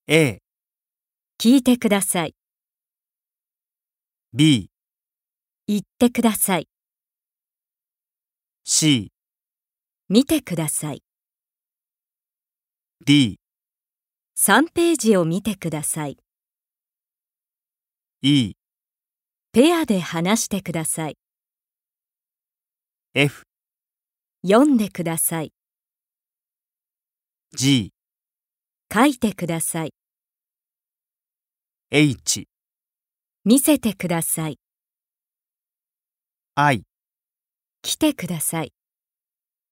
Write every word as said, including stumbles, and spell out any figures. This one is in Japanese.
A、 聞いてください。 B、 言ってください。 C、 見てください。 D、 さんページを見てください。 E、 ペアで話してください。 F、 読んでください。 G、 書いてください。 H、 見せてください。 I。 来てください。